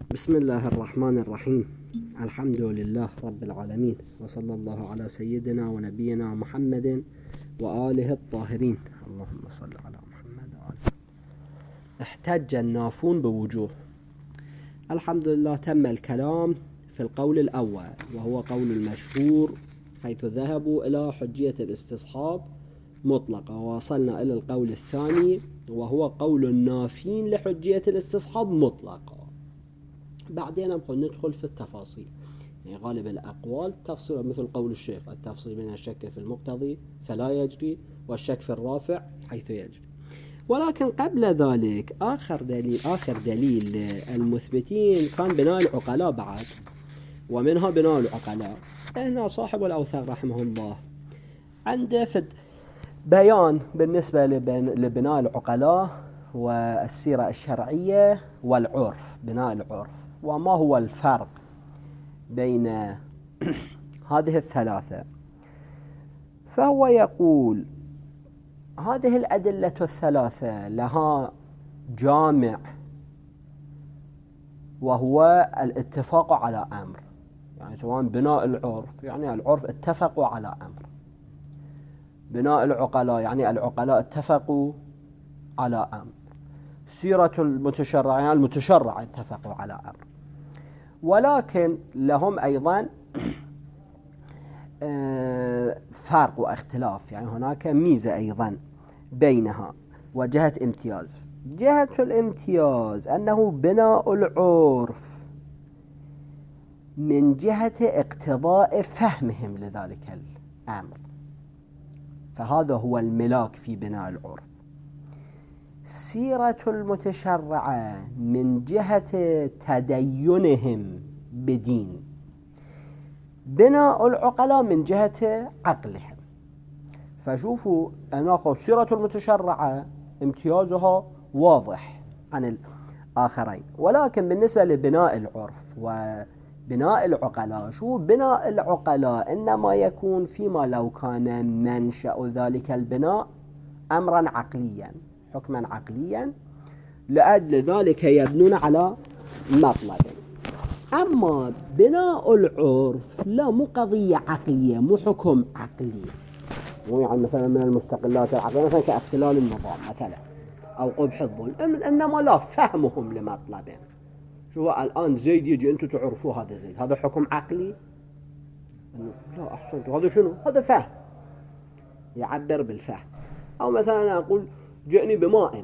بسم الله الرحمن الرحيم. الحمد لله رب العالمين، وصلى الله على سيدنا ونبينا محمد وآله الطاهرين. اللهم صل على محمد وآله. احتج النافون بوجوه. الحمد لله تم الكلام في القول الأول، وهو قول المشهور، حيث ذهبوا إلى حجية الاستصحاب مطلقة، ووصلنا إلى القول الثاني وهو قول النافين لحجية الاستصحاب مطلقة. بعدين ندخل في التفاصيل، يعني غالب الأقوال تفصيل، مثل قول الشيخ: التفصيل بين الشك في المقتضي فلا يجري، والشك في الرافع حيث يجري. ولكن قبل ذلك آخر دليل المثبتين كان بناء العقلاء بعد، ومنها بناء العقلاء. هنا صاحب الأوثاق رحمه الله عنده في بيان بالنسبة لبناء العقلاء والسيرة الشرعية والعرف، بناء العرف، وما هو الفرق بين هذه الثلاثة. فهو يقول: هذه الأدلة الثلاثة لها جامع، وهو الاتفاق على أمر. يعني سواء بناء العرف، يعني العرف اتفقوا على أمر. بناء العقلاء، يعني العقلاء اتفقوا على أمر. سيرة المتشرع، يعني المتشرع اتفقوا على أمر. ولكن لهم أيضا فرق واختلاف، يعني هناك ميزة أيضا بينها وجهة امتياز. جهة الامتياز أنه بناء العرف من جهة اقتضاء فهمهم لذلك الأمر، فهذا هو الملاك في بناء العرف. سيرة المتشرعة من جهة تدينهم بدين. بناء العقلاء من جهة عقلهم. فشوفوا أنا سيرة المتشرعة امتيازها واضح عن الآخرين، ولكن بالنسبة لبناء العرف وبناء العقلاء، شو بناء العقلاء إنما يكون فيما لو كان منشأ ذلك البناء أمرا عقليا، حكما عقليا، لأجل ذلك يبنون على مطلب. أما بناء العرف لا، مو قضية عقلية، مو حكم عقلي، مو يعني مثلا من المستقلات العقلية مثلا كاختلال النظام مثلا أو قبح الظلم، إنما لا، فهمهم لمطلبين. شو الآن زيد يجي أنتم تعرفوا هذا زيد، هذا حكم عقلي؟ لا، أحسنت، هذا شنو؟ هذا فهم، يعبر بالفهم. أو مثلا أنا أقول: جئني بماء،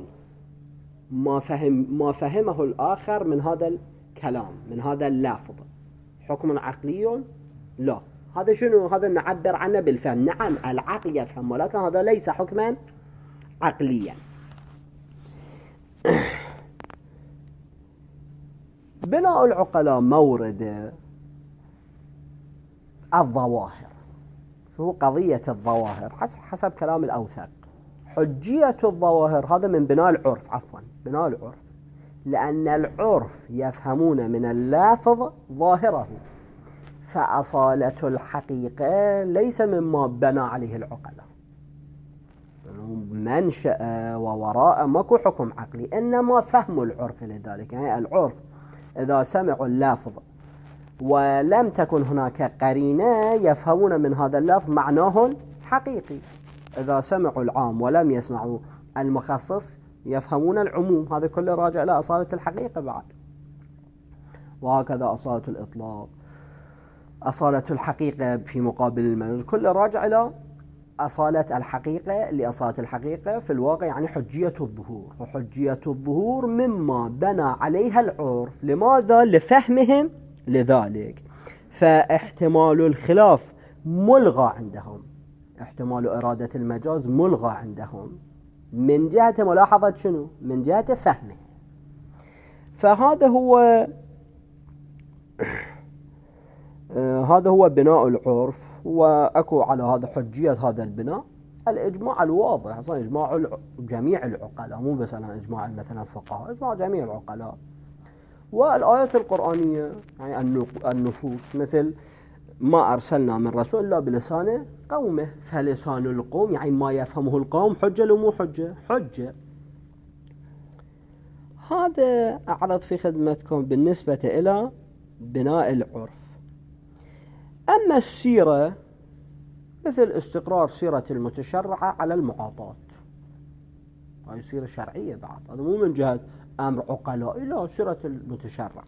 ما فهمه الآخر من هذا الكلام، من هذا اللفظ، حكم عقلي؟ لا، هذا شنو؟ هذا نعبر عنه بالفهم. نعم، العقل يفهم، ولكن هذا ليس حكما عقليا. بناء العقلاء مورد الظواهر. شو قضية الظواهر؟ حسب كلام الأوثق. حجية الظواهر هذا من بناء العرف، بناء العرف، لأن العرف يفهمون من اللافظ ظاهره، فأصالة الحقيقة ليس مما بنى عليه العقلاء، منشأ ووراء ماكو حكم عقلي، إنما فهم العرف. لذلك يعني العرف إذا سمعوا اللافظ ولم تكن هناك قرينة يفهمون من هذا اللفظ معناه حقيقي. إذا سمعوا العام ولم يسمعوا المخصص يفهمون العموم. هذا كله راجع إلى أصالة الحقيقة بعد. وهكذا أصالة الإطلاق، أصالة الحقيقة في مقابل المجاز، كله راجع إلى أصالة الحقيقة. لأصالة الحقيقة في الواقع يعني حجية الظهور، وحجية الظهور مما بنى عليها العرف. لماذا؟ لفهمهم لذلك. فاحتمال الخلاف ملغى عندهم، احتمال إرادة المجاز ملغى عندهم، من جهة ملاحظة شنو؟ من جهة فهمه. فهذا هو بناء العرف. وأكو على هذا حجية هذا البناء الإجماع الواضح، أصلا إجماع جميع العقلاء، مو بس أنا إجماع مثلا الفقهاء، إجماع جميع العقلاء. والآيات القرآنية يعني النصوص، مثل: ما أرسلنا من رسول إلا بلسان قومه، فلسان القوم يعني ما يفهمه القوم حجة لو مو حجة؟ حجة. هذا أعرض في خدمتكم بالنسبة إلى بناء العرف. أما السيرة مثل استقرار سيرة المتشرعة على المعاطاة، هاي سيرة شرعية بعد، هذا مو من جهة أمر عقلاء، لا، سيرة المتشرعة،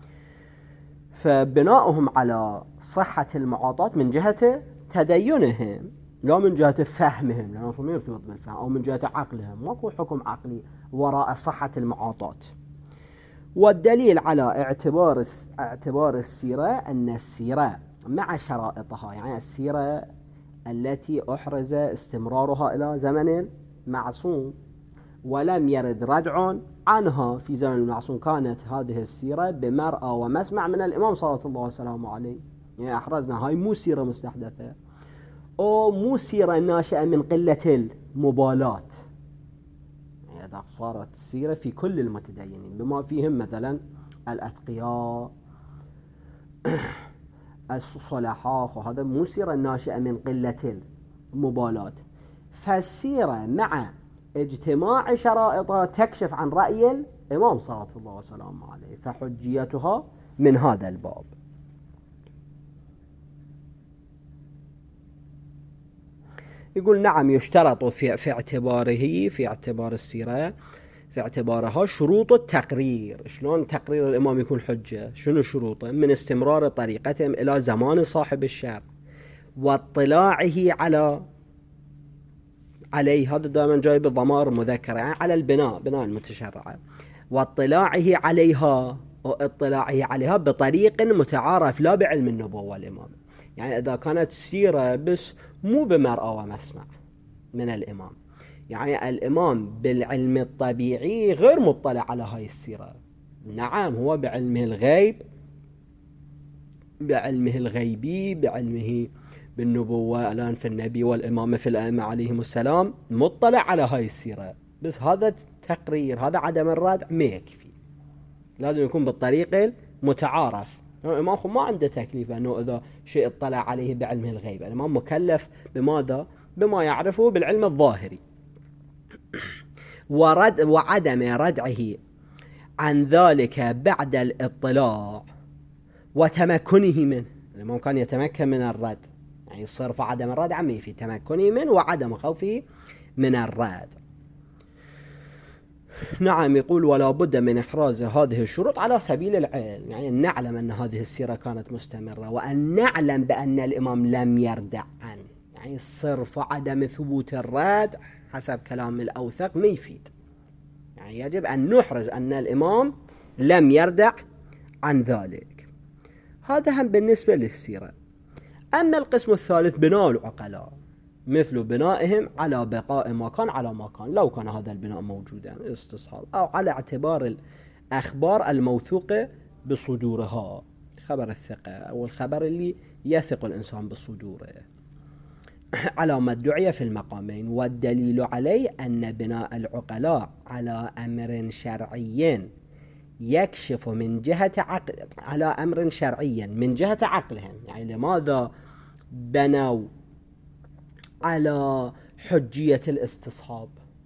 فبناؤهم على صحة المعاطاة من جهة تدينهم لا من جهة فهمهم، لأنه ما يرتبط بالفهم، أو من جهة عقلهم، ماكو حكم عقلي وراء صحة المعاطاة. والدليل على اعتبار السيرة أن السيرة مع شرائطها، يعني السيرة التي أحرز استمرارها إلى زمن معصوم ولم يرد ردع عنها في زمن المعصوم، كانت هذه السيرة بمرأى ومسمع من الإمام صلى الله وسلامه عليه. يعني أحرزنا هاي مو سيرة مستحدثة، أو مو سيرة ناشئة من قلة المبالاة، يعني إذا صارت السيرة في كل المتدينين بما فيهم مثلا الأتقياء الصلحاء، وهذا مو سيرة ناشئة من قلة المبالاة. فالسيرة مع اجتماع شرائطها تكشف عن رأي الإمام صلى الله وسلامه عليه، فحجيتها من هذا الباب. يقول نعم يشترط في اعتبار السيرة، في اعتبارها شروط التقرير. شلون تقرير الإمام يكون حجة؟ شنو شروطه؟ من استمرار طريقتهم إلى زمان صاحب الشرع، واطلاعه عليه، هذا دائما جاي بالضمائر مذكرة، يعني على بناء المتشرعة، واطلاعه عليها بطريق متعارف لا بعلم النبوة والإمام. يعني إذا كانت سيرة بس مو بمرأة ومسمع من الإمام، يعني الإمام بالعلم الطبيعي غير مطلع على هاي السيرة، نعم هو بعلمه الغيب، بعلمه الغيبي، بعلمه بالنبوة الآن في النبي والإمامة في الأئمة عليهم السلام، مطلع على هاي السيرة، بس هذا التقرير، هذا عدم الردع ما يكفي، لازم يكون بالطريق المتعارف. الإمام ما عنده تكليف أنه إذا شيء اطلع عليه بعلمه الغيب، الإمام مكلف بماذا؟ بما يعرفه بالعلم الظاهري. وعدم ردعه عن ذلك بعد الاطلاع وتمكنه منه. الإمام كان يتمكن من الرد، يعني الصرف عدم الرد عمي في تمكنه منه وعدم خوفه من الرد. نعم يقول ولا بد من إحراز هذه الشروط على سبيل العلم، يعني نعلم أن هذه السيرة كانت مستمرة، وأن نعلم بأن الإمام لم يردع عنه، يعني الصرف عدم ثبوت الرد حسب كلام الأوثق ما يفيد، يعني يجب أن نحرز أن الإمام لم يردع عن ذلك. هذا هم بالنسبة للسيرة. أما القسم الثالث بناء العقلاء، مثل بنائهم على بقاء ما كان على ما كان، لو كان هذا البناء موجودا استصحاب، أو على اعتبار الأخبار الموثوقة بصدورها، خبر الثقة أو الخبر اللي يثق الإنسان بصدوره، على ما ادعي في المقامين. والدليل عليه أن بناء العقلاء على أمر شرعي يكشف من جهة على أمر شرعي من جهة عقلهم، يعني لماذا بنوا على حجية الاستصحاب؟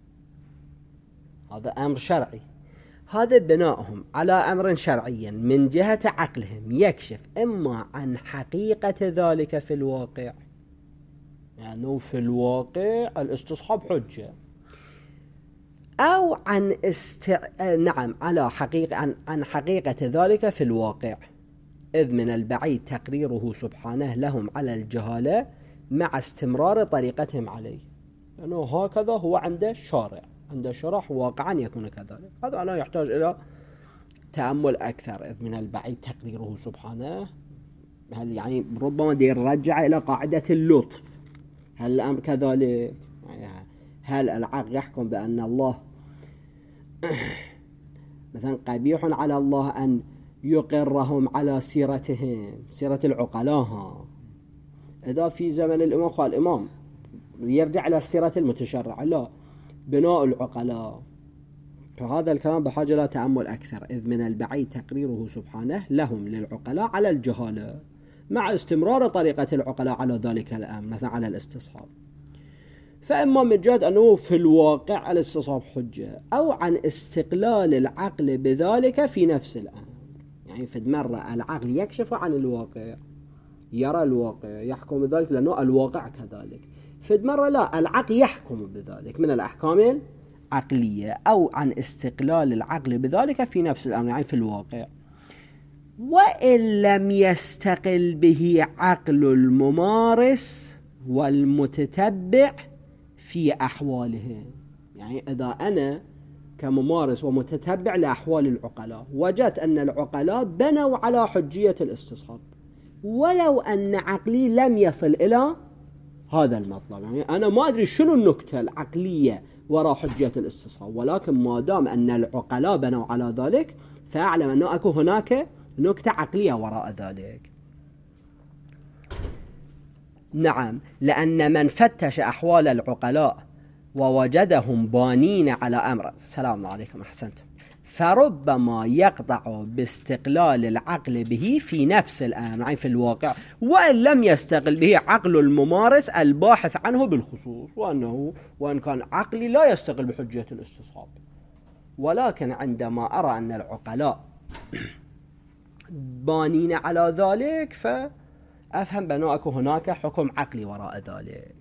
هذا أمر شرعي، هذا بناؤهم على أمر شرعي من جهة عقلهم يكشف إما عن حقيقة ذلك في الواقع، يعني في الواقع الاستصحاب حجة، أو عن نعم على عن حقيقة ذلك في الواقع، إذ من البعيد تقريره سبحانه لهم على الجهالة مع استمرار طريقتهم عليه، لأنه هكذا هو عند الشارع، عند الشرح واقعا يكون كذلك. هذا لا يحتاج إلى تأمل أكثر، إذ من البعيد تقريره سبحانه، هل يعني ربما يرجع إلى قاعدة اللطف، هل الأمر كذلك؟ هل العقل يحكم بأن الله مثلا قبيح على الله أن يقرهم على سيرتهم، سيرة العقلاء؟ إذا في زمن الإمام قال الإمام يرجع إلى السيرة المتشرعة، لا، بناء العقلاء، فهذا الكلام بحاجة لا تأمل أكثر، إذ من البعيد تقريره سبحانه لهم للعقلاء على الجهالة مع استمرار طريقة العقلاء على ذلك الأمر، مثلا على الاستصحاب. فإما من جهة أنه في الواقع الاستصحاب حجة، أو عن استقلال العقل بذلك في نفس الأمر. يعني في مرة العقل يكشف عن الواقع، يرى الواقع يحكم بذلك لأنه الواقع كذلك. في مرة لا، العقل يحكم بذلك من الأحكام العقلية، أو عن استقلال العقل بذلك في نفس الأمر، يعني في الواقع. وإن لم يستقل به عقل الممارس والمتتبع في أحوالهم. يعني إذا أنا كممارس ومتتبع لأحوال العقلاء وجدت أن العقلاء بنوا على حجية الاستصحاب، ولو أن عقلي لم يصل إلى هذا المطلب، يعني أنا ما أدري شنو النكتة العقلية وراء حجية الاستصحاب، ولكن ما دام أن العقلاء بنوا على ذلك فأعلم أنه أكو هناك نكتة عقلية وراء ذلك. نعم، لأن من فتش أحوال العقلاء ووجدهم بانين على أمر، السلام عليكم، أحسنتم، فربما يقطع باستقلال العقل به في نفس الأمر، يعني في الواقع، وإن لم يستقل به عقل الممارس الباحث عنه بالخصوص، وأن كان عقلي لا يستقل بحجية الاستصحاب. ولكن عندما أرى أن العقلاء بانين على ذلك فأفهم بأنه أكو هناك حكم عقلي وراء ذلك.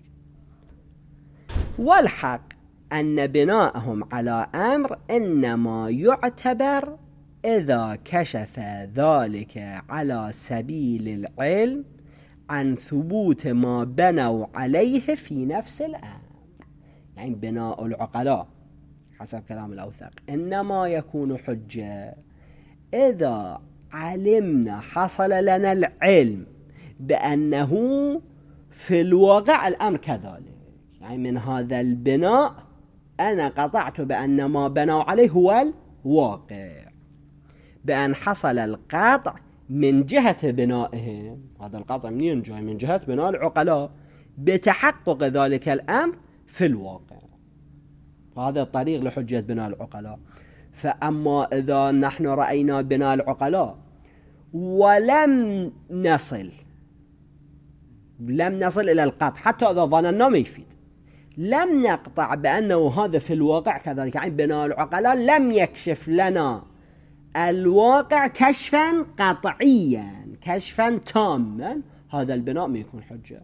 والحق أن بناءهم على أمر إنما يعتبر إذا كشف ذلك على سبيل العلم عن ثبوت ما بنوا عليه في نفس الأمر. يعني بناء العقلاء حسب كلام الأوثق إنما يكون حجة إذا علمنا، حصل لنا العلم بأنه في الواقع الأمر كذلك. يعني من هذا البناء أنا قطعت بأن ما بنوا عليه هو الواقع، بأن حصل القطع من جهة بنائهم. هذا القطع منين جاي؟ من جهة بناء العقلاء بتحقق ذلك الأمر في الواقع. هذا الطريق لحجة بناء العقلاء. فأما إذا نحن رأينا بناء العقلاء ولم نصل إلى القطع، حتى إذا ظننا ما يفيد، لم نقطع بأنه هذا في الواقع كذلك، يعني بناء العقلاء لم يكشف لنا الواقع كشفا قطعيا، كشفا تاما، هذا البناء ما يكون حجة.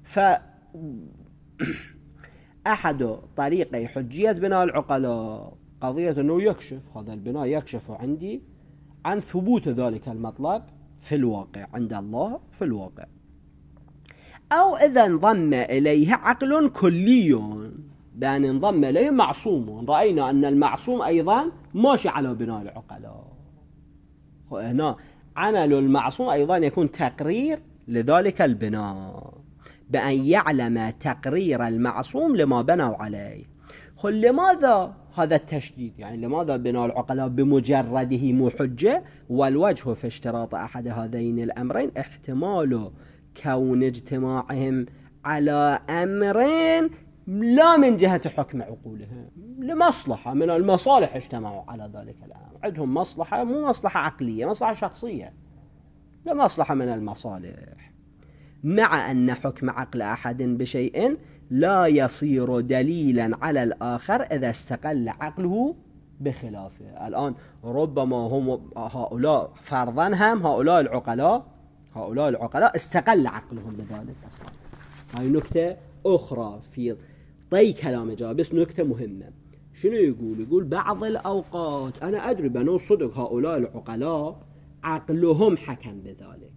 أحد طريقي حجية بناء العقلاء قضية أنه يكشف هذا البناء، يكشف عندي عن ثبوت ذلك المطلب في الواقع عند الله في الواقع، أو إذا انضم إليه عقل كلي، بأن انضم إليه معصوم، رأينا أن المعصوم أيضا ماشي على بناء العقلاء. هنا عمل المعصوم أيضا يكون تقرير لذلك البناء، بأن يعلم تقرير المعصوم لما بنوا عليه. لماذا هذا التشديد؟ يعني لماذا بناء العقلاء بمجرده مو حجة؟ والوجه في اشتراط أحد هذين الأمرين احتمال كون اجتماعهم على أمرين لا من جهة حكم عقولهم، لمصلحة من المصالح اجتمعوا على ذلك الأمر، عندهم مصلحة مو مصلحة عقلية، مصلحة شخصية، لمصلحة من المصالح، مع أن حكم عقل أحد بشيء لا يصير دليلا على الآخر إذا استقل عقله بخلافه. الآن ربما هم هؤلاء فرضا هم هؤلاء العقلاء استقل عقلهم بذلك أصلا. هاي نكتة أخرى في طي كلام جاء، بس نكتة مهمة. شنو يقول بعض الأوقات أنا أدري بأنه صدق هؤلاء العقلاء عقلهم حكم بذلك،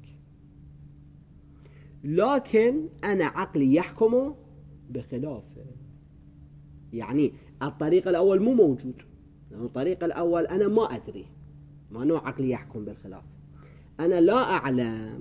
لكن أنا عقلي يحكم بخلافه. يعني الطريق الأول مو موجود، الطريق الأول أنا ما أدري، ما أنه عقلي يحكم بالخلاف، أنا لا أعلم،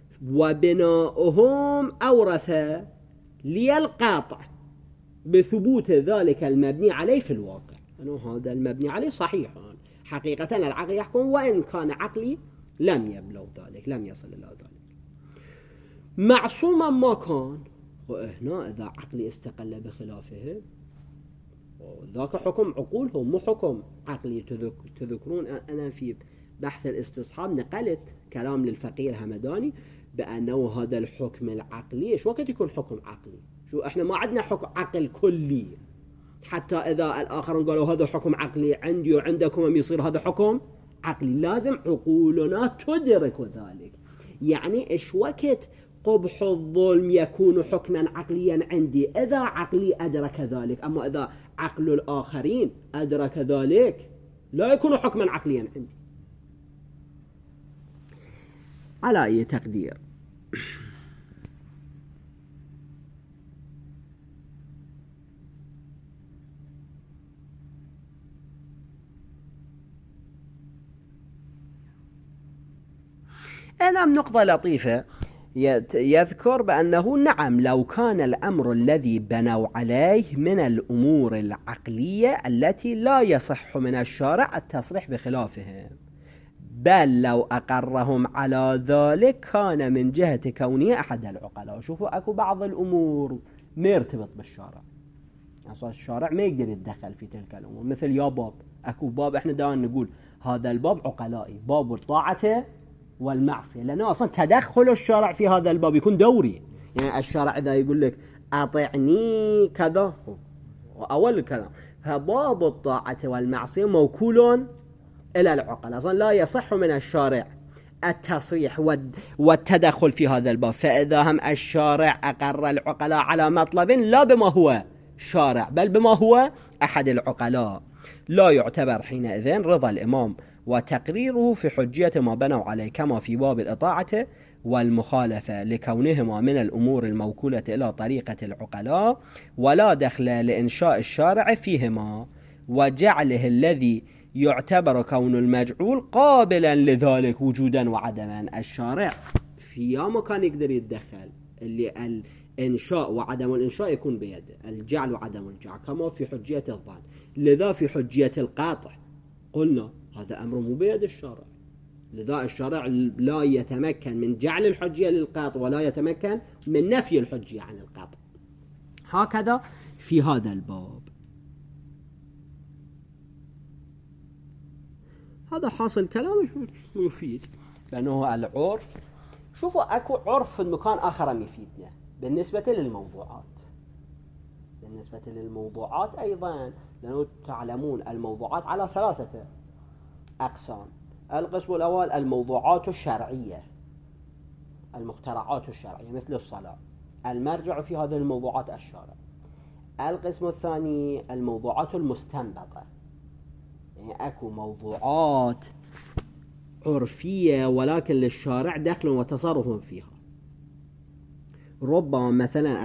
وبناؤهم أورث لي القاطع بثبوت ذلك المبني عليه في الواقع، أنه هذا المبني عليه صحيح حقيقة، العقل يحكم وإن كان عقلي لم يبلغ ذلك، لم يصل إلى ذلك. معصوما ما كان، وهنا إذا عقلي استقل بخلافه ذاك حكم عقولهم مو حكم عقلي. تذكرون أنا في بحث الاستصحاب نقلت كلام للفقيه الهمداني بأنه هذا الحكم العقلي إيش وقت يكون حكم عقلي؟ شو احنا ما عندنا حكم عقل كلي، حتى إذا الآخرون قالوا هذا حكم عقلي عندي وعندكم يصير هذا حكم عقلي، لازم عقولنا تدرك ذلك. يعني إيش وقت قبح الظلم يكون حكما عقليا عندي إذا عقلي أدرك ذلك، أما إذا عقل الآخرين أدرك ذلك لا يكون حكما عقليا عندي. على أي تقدير أنا نقطة لطيفة يذكر بأنه نعم لو كان الأمر الذي بنوا عليه من الأمور العقلية التي لا يصح من الشارع التصريح بخلافهم، بل لو أقرهم على ذلك كان من جهة كونه أحد العقلاء. شوفوا أكو بعض الأمور ما يرتبط بالشارع، أصلا الشارع ما يقدر يتدخل في تلك الأمور، مثل يا باب، أكو باب إحنا دائما نقول هذا الباب عقلائي، باب الطاعة والمعصية، لأنه أصلا تدخل الشارع في هذا الباب يكون دوري. يعني الشارع إذا يقول لك أطعني كذا أول الكلام، فباب الطاعة والمعصية موكول إلى العقل، أصلا لا يصح من الشارع التصريح والتدخل في هذا الباب. فإذا هم الشارع أقر العقلاء على مطلب لا بما هو شارع بل بما هو أحد العقلاء، لا يعتبر حينئذ رضا الإمام وتقريره في حجية ما بنوا عليه، كما في باب الإطاعة والمخالفة لكونهما من الأمور الموكولة إلى طريقة العقلاء، ولا دخل لإنشاء الشارع فيهما وجعله الذي يعتبر كون المجعول قابلا لذلك وجودا وعدما. الشارع في مكان يقدر يتدخل، اللي الإنشاء وعدم الإنشاء يكون بيده، الجعل وعدم الجعل، كما في حجية الظن. لذا في حجية القاطع قلنا هذا أمر مو بيد الشارع، لذا الشارع لا يتمكن من جعل الحجية للقاطع ولا يتمكن من نفي الحجية عن القاطع. هكذا في هذا الباب. هذا حاصل كلامه يفيد لأنه العرف. شوفوا أكو عرف في المكان آخر يفيدنا بالنسبة للموضوعات. بالنسبة للموضوعات أيضا، لأنه تعلمون الموضوعات على 3 أقسام. القسم الأول الموضوعات الشرعية، المخترعات الشرعية مثل الصلاة، المرجع في هذه الموضوعات الشارع. القسم الثاني الموضوعات المستنبطة، يعني أكو موضوعات عرفية ولكن للشارع دخل وتصرف فيها. ربما مثلا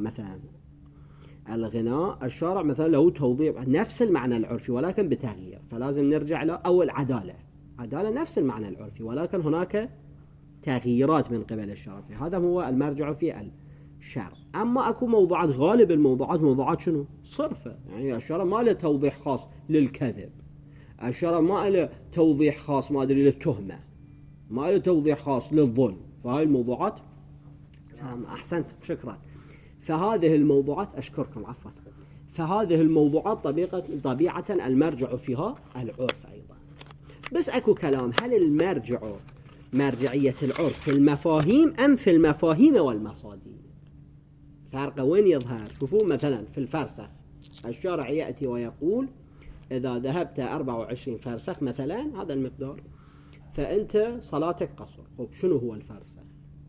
الغناء الشارع مثلا له توضيح نفس المعنى العرفي ولكن بتغيير، فلازم نرجع له. أو العدالة نفس المعنى العرفي ولكن هناك تغييرات من قبل الشارع، هذا هو المرجع في الشرع. أما أكو موضوعات، غالب الموضوعات موضوعات شنو؟ صرفة، يعني الشارع ما له توضيح خاص للكذب، الشارع ما له توضيح خاص ما أدري للتهمة، ما له توضيح خاص للظلم. فهاي الموضوعات سلام أحسنت شكرا. فهذه الموضوعات أشكركم عفوا. فهذه الموضوعات طبيعة المرجع فيها العرف أيضا. بس أكو كلام، هل المرجع مرجعية العرف في المفاهيم أم في المفاهيم والمصادر؟ فرق وين يظهر؟ شوفوا مثلا في الفرسخ الشارع يأتي ويقول إذا ذهبت 24 فرسخ مثلا هذا المقدار فأنت صلاتك قصر. خب شنو هو الفرسخ؟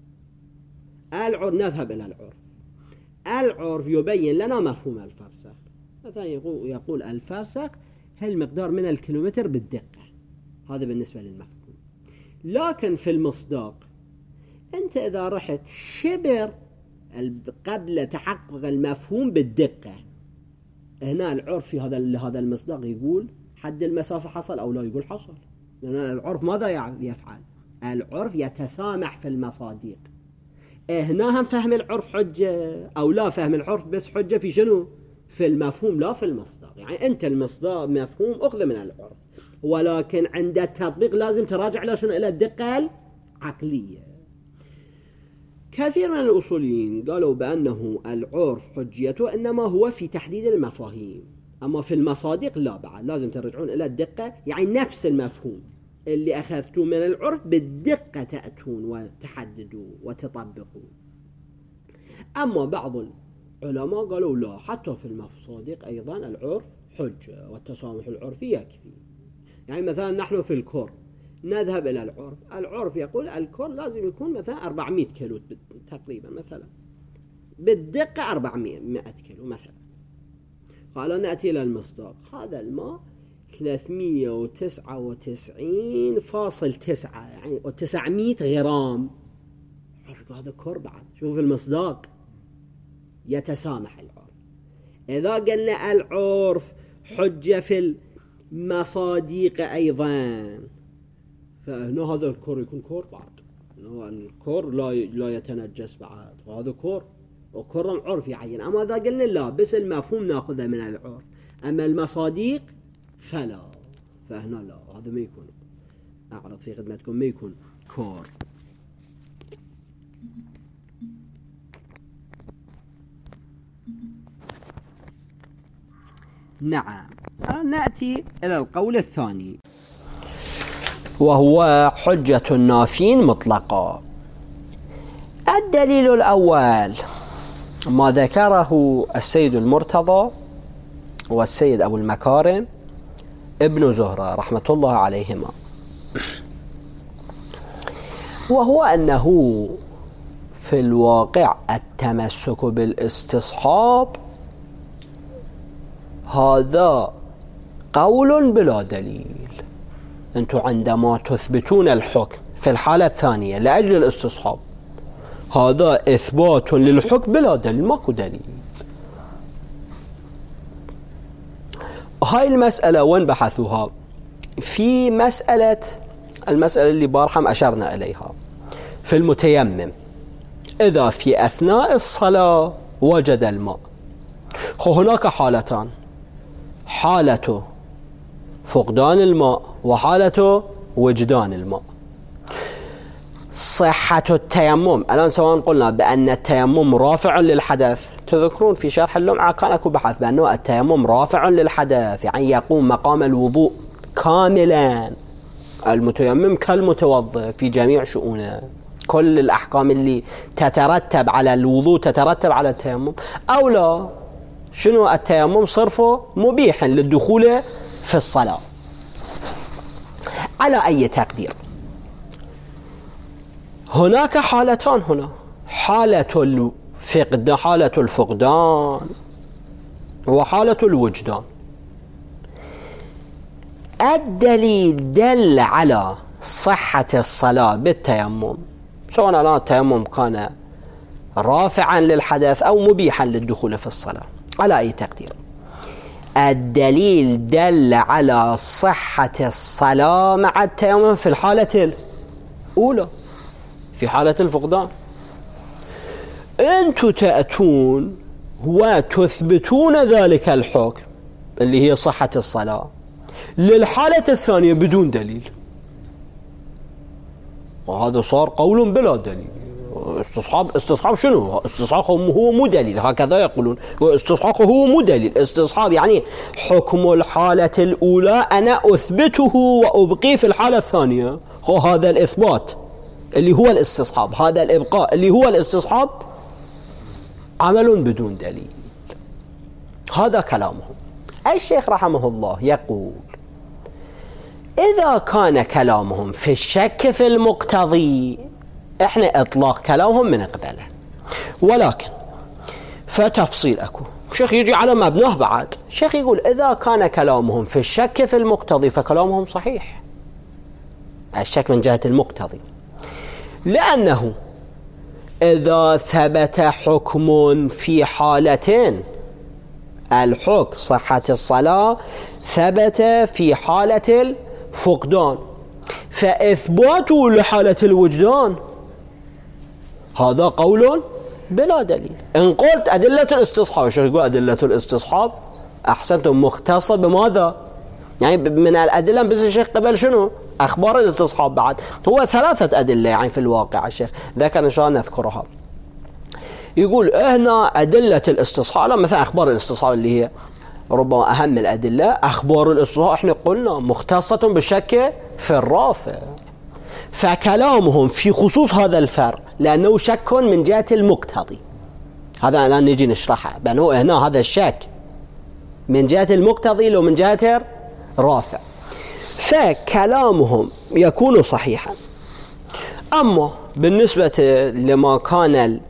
نذهب إلى العرف. العرف يبين لنا مفهوم الفرسخ. مثلا يقول الفرسخ هل مقدار من الكيلومتر بالدقة، هذا بالنسبة للمفهوم. لكن في المصداق أنت إذا رحت شبر قبل تحقق المفهوم بالدقة، هنا العرف في هذا المصداق يقول حد المسافة حصل أو لا، يقول حصل. لأن العرف ماذا يفعل؟ العرف يتسامح في المصادق. هنا هم فهم العرف حجة أو لا فهم العرف بس حجة في شنو؟ في المفهوم لا في المصداق. يعني أنت المصداق مفهوم أخذ من العرف، ولكن عند التطبيق لازم تراجع له شنو؟ إلى الدقة العقلية. كثير من الأصوليين قالوا بأنه العرف حجيته إنما هو في تحديد المفاهيم، أما في المصادق لا، بعد لازم ترجعون إلى الدقة. يعني نفس المفهوم اللي أخذتوا من العرف بالدقة تأتون وتحددوا وتطبقوا. أما بعض علماء قالوا لا، حتى في المصادق أيضا العرف حجة والتسامح العرفي يكفي. يعني مثلا نحن في الكور نذهب إلى العرف يقول الكور لازم يكون مثلا 400 كيلو تقريبا، مثلا بالدقة 400 كيلو مثلا. قال نأتي إلى المصداق، هذا الماء 399.9 يعني 900 غرام. هذا كور بعد. شوف المصداق يتسامح العرف. إذا قلنا العرف حجة في المصادق أيضا، فهنا هذا الكور يكون كور بعد. الكور لا يتنجس بعد، وهذا كور وكرم عرف يعين. أما إذا قلنا لا بس المفهوم نأخذه من العرف، أما المصادق فلا، فهنا لا، هذا ما يكون، أعرض في خدمتكم، ما يكون كور. نعم. نأتي إلى القول الثاني، وهو حجة النافين مطلقة. الدليل الأول ما ذكره السيد المرتضى والسيد أبو المكارم ابن زهرة رحمة الله عليهما، وهو أنه في الواقع التمسك بالاستصحاب هذا قول بلا دليل. أنتم عندما تثبتون الحكم في الحالة الثانية لأجل الاستصحاب، هذا إثبات للحكم بلا دليل، ماكو دليل. هاي المسألة وين بحثوها؟ في المسألة اللي بارحم أشرنا إليها في المتيمم، إذا في أثناء الصلاة وجد الماء. هناك حالتان، حالة فقدان الماء وحالة وجدان الماء. صحة التيمم، الآن سواء قلنا بأن التيمم رافع للحدث، تذكرون في شرح اللمعة كان أكو بحث بأنه التيمم رافع للحدث، يعني يقوم مقام الوضوء كاملا. المتيمم كالمتوضئ في جميع شؤونه، كل الأحكام اللي تترتب على الوضوء تترتب على التيمم. أو لا، شنو التيمم صرفه مبيحا للدخول في الصلاة. على أي تقدير، هناك حالتان هنا، حالة الفقدان وحالة الوجدان. الدليل دل على صحة الصلاة بالتيمم، سواء الآن التيمم كان رافعا للحدث أو مبيحا للدخول في الصلاة. على أي تقدير، الدليل دل على صحة الصلاة مع التيمم في الحالة الأولى، في حالة الفقدان. أنتم تأتون وتثبتون ذلك الحكم اللي هي صحة الصلاة للحالة الثانية بدون دليل، وهذا صار قول بلا دليل. استصحاب شنو؟ استصحاب هو مو دليل، هكذا يقولون، استصحاب هو مو دليل. استصحاب يعني حكم الحالة الأولى أنا أثبته وأبقي في الحالة الثانية، هذا الإثبات اللي هو الاستصحاب، هذا الإبقاء اللي هو الاستصحاب عمل بدون دليل. هذا كلامهم. الشيخ رحمه الله يقول إذا كان كلامهم في الشك في المقتضي، احنا اطلاق كلامهم من قبله، ولكن فتفصيل اكو. الشيخ يجي على مبناه بعد، الشيخ يقول إذا كان كلامهم في الشك في المقتضي فكلامهم صحيح، الشك من جهة المقتضي، لأنه إذا ثبت حكم في حالتين، الحكم صحة الصلاة ثبت في حالة الفقدان، فإثباته لحالة الوجدان هذا قول بلا دليل. إن قلت أدلة الاستصحاب، شو يقول أدلة الاستصحاب؟ أحسنتم، مختصة بماذا؟ يعني من الأدلة، بس الشيخ قبل شنو؟ أخبار الاستصحاب بعد، هو 3 أدلة يعني في الواقع. الشيخ ذكر إن شاء الله نذكرها. يقول هنا أدلة الاستصحاب، مثلا أخبار الاستصحاب اللي هي ربما أهم الأدلة. أخبار الاستصحاب إحنا قلنا مختصة بالشك في الرافع، فكلامهم في خصوص هذا الفرق لأنه شك من جهة المقتضي. هذا الآن نجي نشرحه، بأنه هنا هذا الشك من جهة المقتضي ومن جهة الرافع، فكلامهم يكون صحيحا. أما بالنسبة لما كان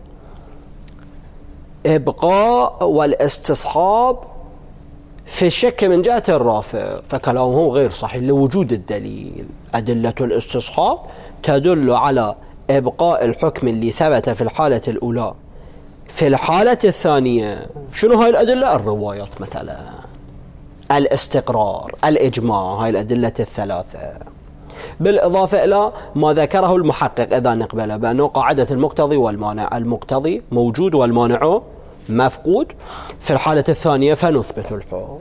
الإبقاء والاستصحاب في الشك من جهة الرافع فكلامهم غير صحيح لوجود الدليل. أدلة الاستصحاب تدل على إبقاء الحكم اللي ثبت في الحالة الأولى في الحالة الثانية. شنو هاي الأدلة؟ الروايات مثلا، الاستقرار، الإجماع، هاي الأدلة الثلاثة، بالإضافة إلى ما ذكره المحقق إذا نقبله بأنه قاعدة المقتضي والمانع، المقتضي موجود والمانع مفقود في الحالة الثانية فنثبت الحكم.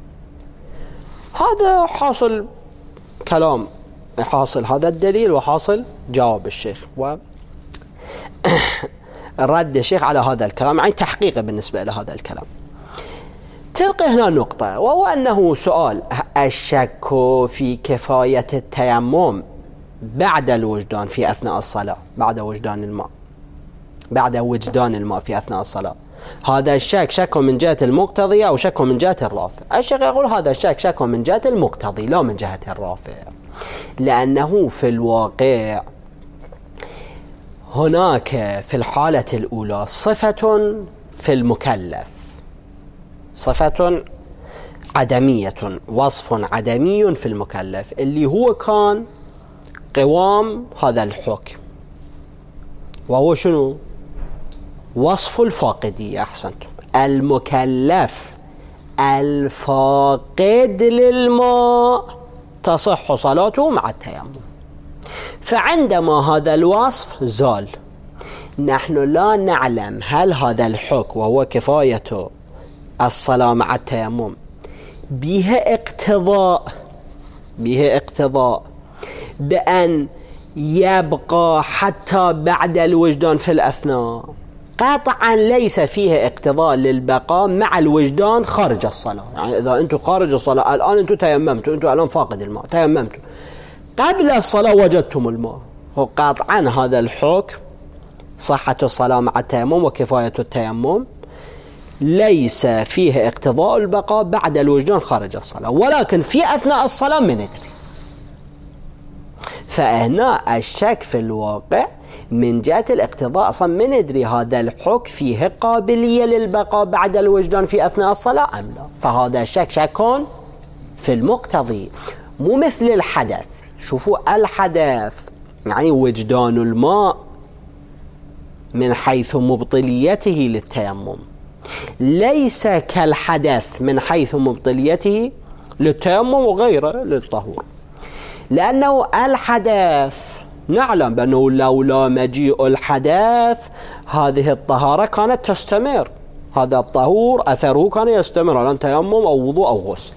هذا حاصل كلام، حاصل هذا الدليل وحاصل جواب الشيخ ورد الشيخ على هذا الكلام، يعني تحقيقه بالنسبة إلى هذا الكلام. تلقي هنا نقطة، وهو أنه سؤال الشك في كفاية التيمم بعد الوجدان في أثناء الصلاة، بعد وجدان الماء في أثناء الصلاة، هذا الشك شك من جهة المقتضي أو شك من جهة الرافع؟ الشيخ يقول هذا الشك شك من جهة المقتضي لا من جهة الرافع، لأنه في الواقع هناك في الحالة الأولى صفة في المكلف، صفة عدمية، وصف عدمي في المكلف اللي هو كان قوام هذا الحكم، وهو شنو؟ وصف الفاقدية. أحسنتم، المكلف الفاقد للماء تصح صلاته مع التيمم. فعندما هذا الوصف زال، نحن لا نعلم هل هذا الحكم وهو كفاية الصلاة مع التيمم به اقتضاء بأن يبقى حتى بعد الوجدان في الأثناء. قطعا ليس فيه اقتضاء للبقاء مع الوجدان خارج الصلاة. يعني إذا أنتم خارج الصلاة الآن، أنتم تيممتوا، أنتم الآن فاقد الماء، تيممتوا قبل الصلاة وجدتم الماء، قطعا هذا الحكم صحة الصلاة مع التيمم وكفاية التيمم ليس فيه اقتضاء البقاء بعد الوجدان خارج الصلاة، ولكن في أثناء الصلاة من ندري. فهنا الشك في الواقع من جهة الاقتضاء أصلا من ندري هذا الحكم فيه قابلية للبقاء بعد الوجدان في أثناء الصلاة أم لا. فهذا الشك شك في المقتضي، مو مثل الحدث. شوفوا الحدث يعني وجدان الماء من حيث مبطليته للتيمم ليس كالحدث من حيث مبطليته للتيمم وغيره للطهور، لأنه الحدث نعلم بأنه لولا مجيء الحدث هذه الطهارة كانت تستمر، هذا الطهور أثره كان يستمر على تيمم أو وضوء أو غسل.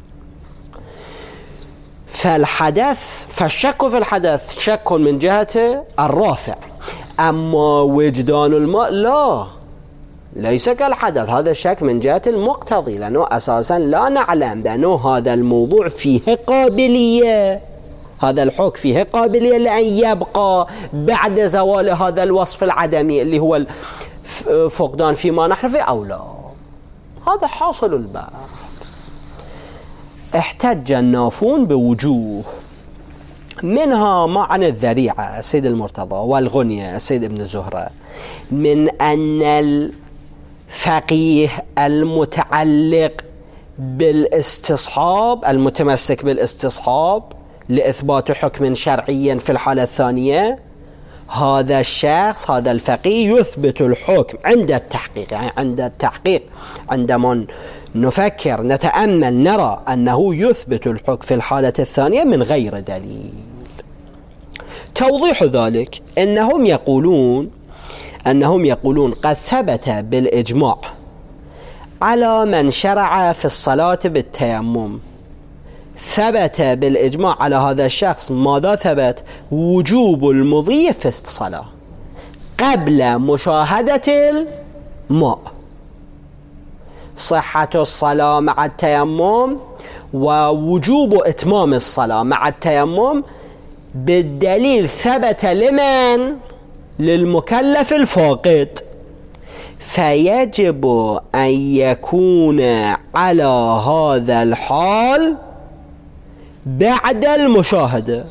فالشك في الحدث شك من جهة الرافع، أما وجدان الماء لا، ليس كالحدث، هذا الشك من جهة المقتضي، لأنه أساسا لا نعلم بأنه هذا الموضوع فيه قابلية، هذا الحكم فيه قابلية لأن يبقى بعد زوال هذا الوصف العدمي اللي هو الفقدان فيما نحن فيه أو لا. هذا حاصل البحث. احتج النافون بوجوه، منها ما عن الذريعة السيد المرتضى والغنية السيد ابن زهرة، من أن الفقيه المتعلق بالاستصحاب المتمسك بالاستصحاب لإثبات حكم شرعي في الحالة الثانية، هذا الشخص هذا الفقيه يثبت الحكم عند التحقيق. يعني عند التحقيق عندما نفكر نتأمل نرى أنه يثبت الحكم في الحالة الثانية من غير دليل. توضيح ذلك أنهم يقولون قد ثبت بالإجماع على من شرع في الصلاة بالتيمم، ثبت بالإجماع على هذا الشخص ماذا ثبت؟ وجوب المضي في الصلاة قبل مشاهدة الماء، صحة الصلاة مع التيمم ووجوب إتمام الصلاة مع التيمم بالدليل ثبت لمن؟ للمكلف الفاقد فيجب أن يكون على هذا الحال بعد المشاهدة،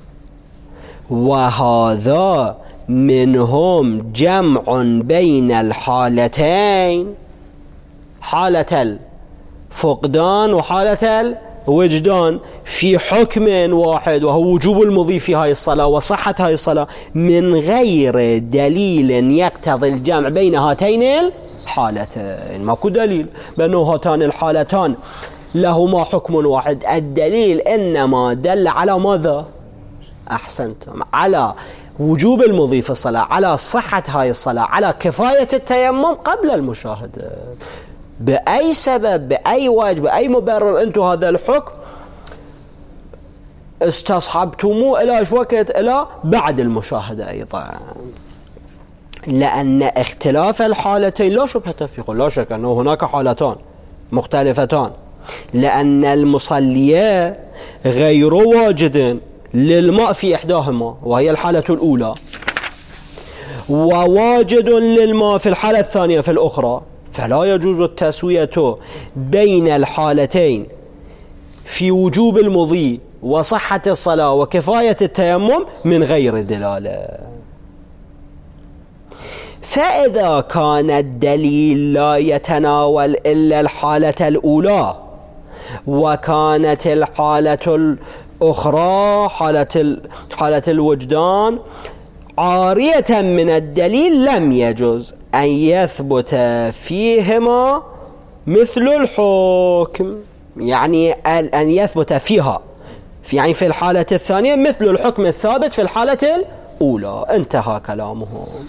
وهذا منهم جمع بين الحالتين، حالة الفقدان وحالة الوجدان، في حكم واحد وهو وجوب المضي في هاي الصلاة وصحة هاي الصلاة، من غير دليل يقتضي الجمع بين هاتين الحالتين. ماكو دليل بأنه هاتان الحالتان لهما حكم واحد. الدليل إنما دل على ماذا؟ أحسنتم، على وجوب المضي في الصلاة، على صحة هاي الصلاة، على كفاية التيمم قبل المشاهدة. بأي سبب، بأي وجه، بأي مبرر أنتم هذا الحكم استصحبتموه إلى وقت؟ إلى بعد المشاهدة أيضا، لأن اختلاف الحالتين لا شبهة فيه، لا شك أنه هناك حالتان مختلفتان، لأن المصلي غير واجد للماء في إحداهما وهي الحالة الأولى، وواجد للماء في الحالة الثانية في الأخرى، فلا يجوز التسوية بين الحالتين في وجوب المضي وصحة الصلاة وكفاية التيمم من غير دلالة. فإذا كان الدليل لا يتناول إلا الحالة الأولى، وكانت الحالة الأخرى حالة الوجدان عارية من الدليل، لم يجوز أن يثبت فيهما مثل الحكم، يعني أن يثبت فيها يعني في الحالة الثانية مثل الحكم الثابت في الحالة الأولى. انتهى كلامه.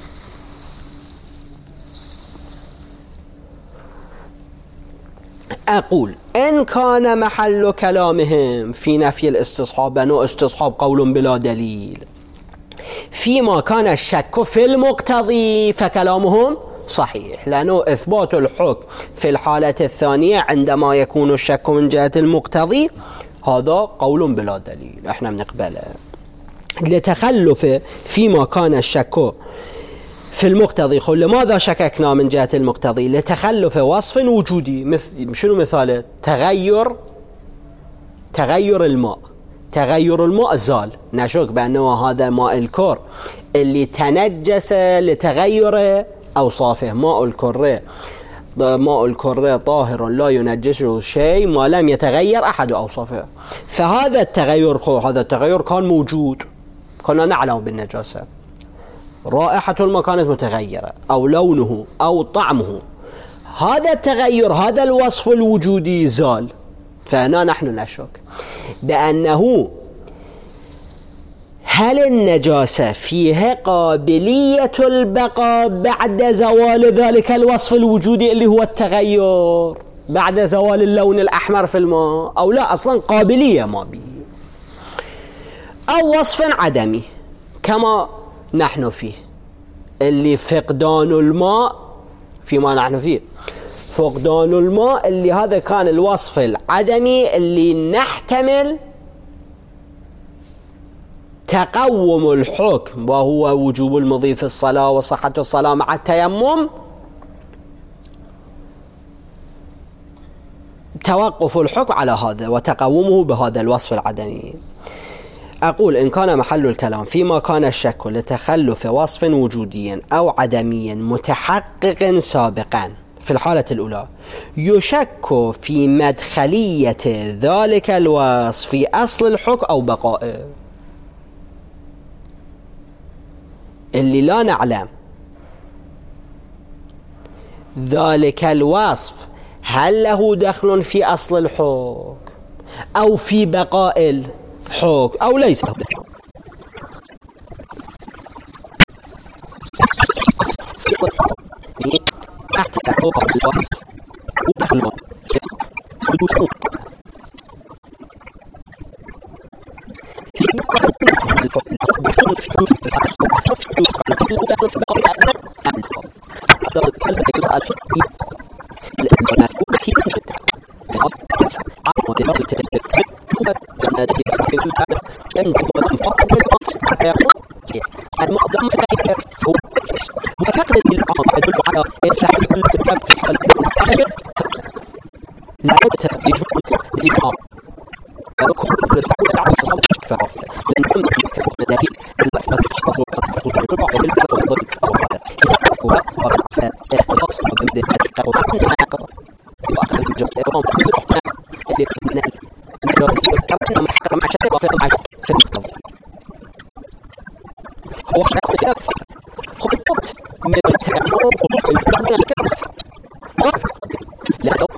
أقول إن كان محل كلامهم في نفي الاستصحاب أنه استصحاب قول بلا دليل، فيما كان الشك في المقتضي فكلامهم صحيح، لأنه إثبات الحكم في الحالة الثانية عندما يكون الشك من جهة المقتضي هذا قول بلا دليل، احنا بنقبله. لتخلف فيما كان الشك في المقتضي، قل لماذا شككنا من جهة المقتضي؟ لتخلف وصف وجودي. شنو مثاله؟ تغير الماء. تغير الماء زال، نشك بأنه هذا ماء الكر اللي تنجس لتغير أوصافه. ماء الكر طاهر لا ينجسه شيء ما لم يتغير أحد أوصافه. فهذا التغير كان موجود، كنا نعلم بالنجاسة، رائحة الماء كانت متغيرة أو لونه أو طعمه، هذا التغير هذا الوصف الوجودي زال. فهنا نحن نشك بأنه هل النجاسة فيها قابلية البقاء بعد زوال ذلك الوصف الوجودي اللي هو التغير، بعد زوال اللون الأحمر في الماء، أو لا أصلا قابلية ما به، أو وصف عدمي كما نحن فيه اللي فقدان الماء فيما نحن فيه، فقدان الماء اللي هذا كان الوصف العدمي اللي نحتمل تقوم الحكم وهو وجوب المضي في الصلاة وصحة الصلاة مع التيمم، توقف الحكم على هذا وتقومه بهذا الوصف العدمي. أقول إن كان محل الكلام فيما كان الشك لتخلف وصف وجودي أو عدمي متحقق سابقا في الحالة الأولى، يشك في مدخلية ذلك الوصف في أصل الحكم أو بقائه، اللي لا نعلم ذلك الوصف هل له دخل في أصل الحكم أو في بقاء الحكم أو ليس له دخل. وفترة العام تدل على إصلاح كل الكتاب في حالة لا يجب الإظهار كل الصعود على الصعود الكفار لأن كل مداري المسألة تشخص وقد تكون بعض الكتاب والضبط وقد استخلص وقد يتحقق وأخذ الجزء الرام في الرحمن اللي في النهي الجزء الكتاب محقق مع شكل وفق مع في المستوى هو حقق الكتاب خطط من التعليم خطط المستقبل الكتاب لأنه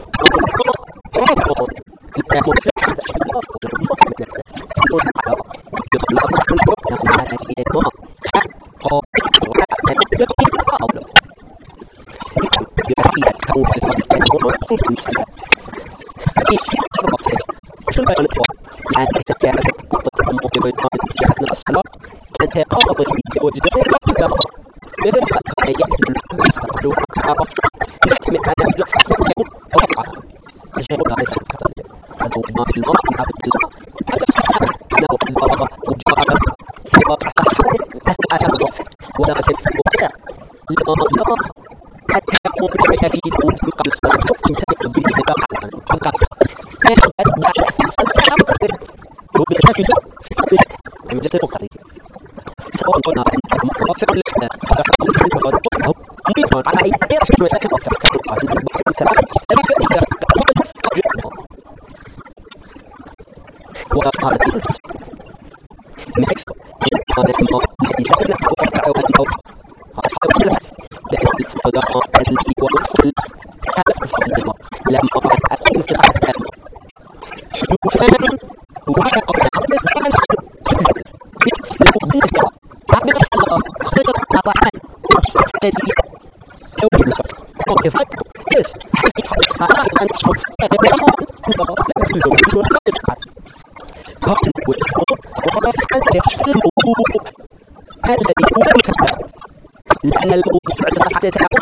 لأن الموضوع يعتبر حتى تعلم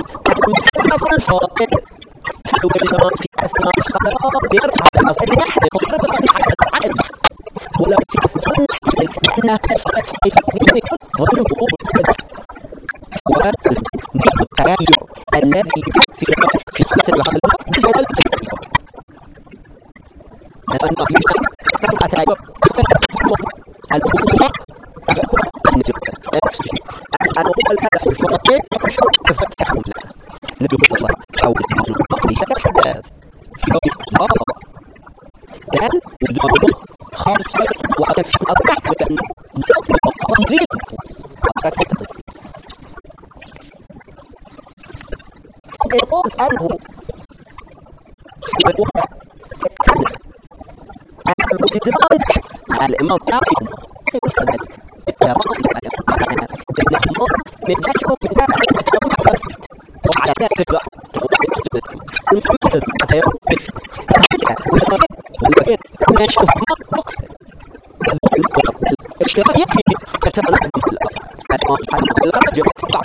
في أثناء الصلاة بيرفع الأصل يحدث ولا في أفضل أنها تفعل غير الوقوف ونسبة التغير الذي في مثل هذا الوقت بسبب التغير لأنه يمكن أتغير الوقوف أنا الهدف الفقطين تفكر حولها لدو النظر أو ليس الحدث في وقت كان يدور خالص وقت في الأضعف وكان تنزيل يقول أنه في الوقت الإمام تابعي من أجل بالله وعلى ذلك المفروض نشوف الاشتراك يكفي كتب نحن الرجل بعض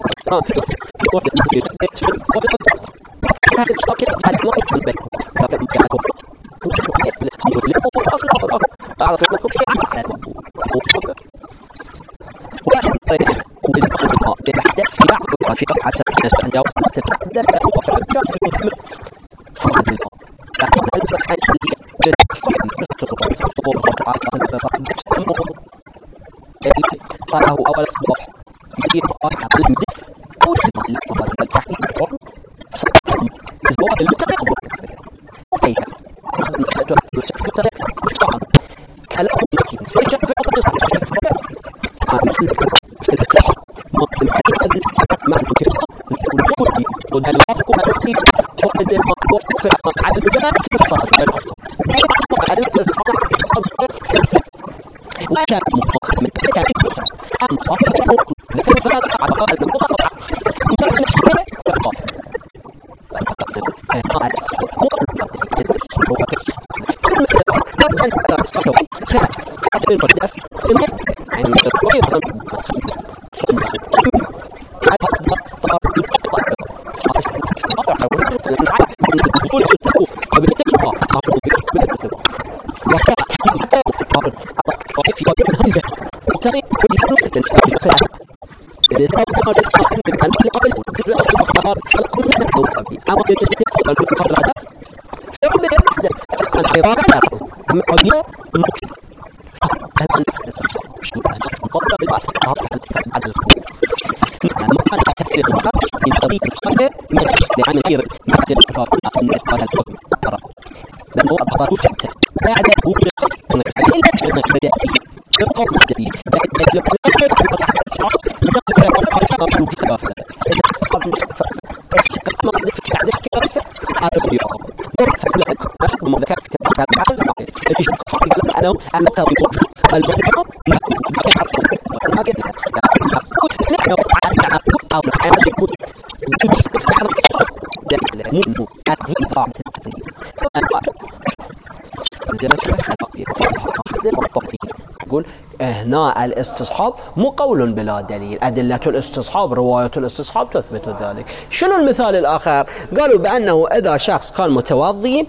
الأحداث في بعض الوثيقة حسب الناس عند وسط تتحدث صاره أول الصباح يدير قاطع المدف أو التحقيق الزواج المتفق وكيف كلام مكين سيشك في يقول هنا الاستصحاب مو قول بلا دليل، أدلة الاستصحاب رواية الاستصحاب تثبت ذلك. شنو المثال الآخر؟ قالوا بأنه إذا شخص كان متوضي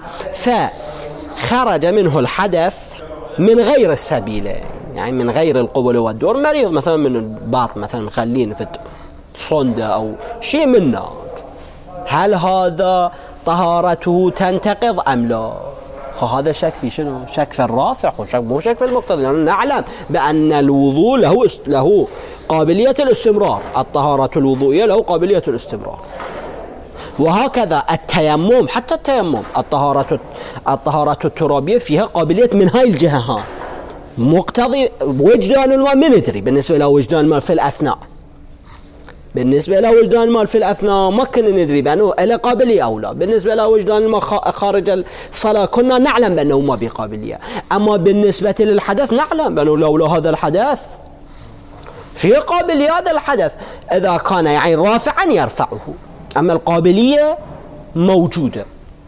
فخرج منه الحدث من غير السبيل، يعني من غير القبل والدور، مريض مثلا من الباطن مثلا خلينا في صندة أو شيء منه، هل هذا طهارته تنتقض أم لا؟ هذا شك في شنو؟ شك في الرافع، وشك مو شك في المقتضي، لأننا نعلم بأن الوضوء له قابلية الاستمرار، الطهارة الوضوئية له قابلية الاستمرار. وهكذا التيمم، حتى التيمم الطهارة الترابية فيها قابلية من هاي الجهة، مقتضي وجدان الماء ما ندري بالنسبة له وجدان الماء في الأثناء، بالنسبة له وجدان الماء في الأثناء ما كنا ندري بأنه له قابلية أو لا، بالنسبة له وجدان الماء خارج الصلاة كنا نعلم بأنه ما بقابلية، أما بالنسبة للحدث نعلم بأنه لولا هذا الحدث في قابلية، هذا الحدث إذا كان يعني رافعا يرفعه، أما القابلية موجودة.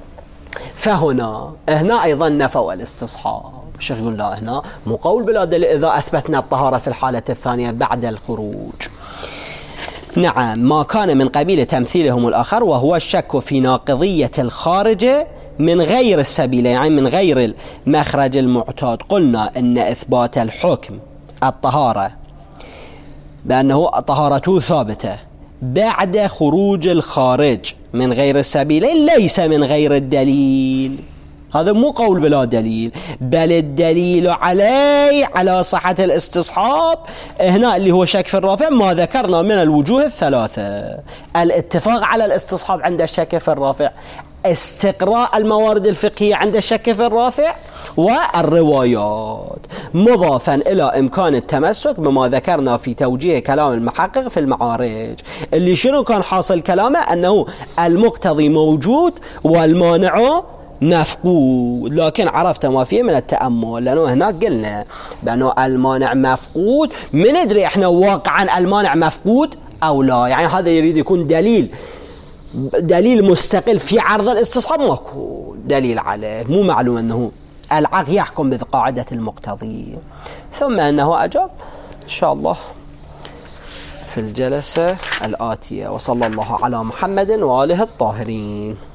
فهنا أيضا نفوا الاستصحاب. الشيخ يقول لا، هنا مو قول بلا دليل إذا أثبتنا الطهارة في الحالة الثانية بعد الخروج. نعم، ما كان من قبيل تمثيلهم الآخر وهو الشك في ناقضية الخارج من غير السبيل، يعني من غير المخرج المعتاد. قلنا أن إثبات الحكم الطهارة بأنه طهارته ثابتة بعد خروج الخارج من غير السبيل ليس من غير الدليل، هذا مو قول بلا دليل، بل الدليل على صحة الاستصحاب هنا اللي هو شك في الرافع ما ذكرنا من الوجوه الثلاثة. الاتفاق على الاستصحاب عند الشك في الرافع، استقراء الموارد الفقهية عند الشك في الرافع، والروايات، مضافا إلى إمكان التمسك بما ذكرنا في توجيه كلام المحقق في المعارج، اللي شنو كان حاصل كلامه؟ أنه المقتضي موجود والمانع مفقود، لكن عرفت ما فيه من التأمل، لأنه هناك قلنا بأنه المانع مفقود، من ندري إحنا واقعا المانع مفقود أو لا، يعني هذا يريد يكون دليل مستقل في عرض الاستصحاب، ماكو دليل عليه، مو معلوم أنه العقل يحكم بقاعدة المقتضي. ثم أنه أجاب إن شاء الله في الجلسة الآتية. وصلى الله على محمد وآله الطاهرين.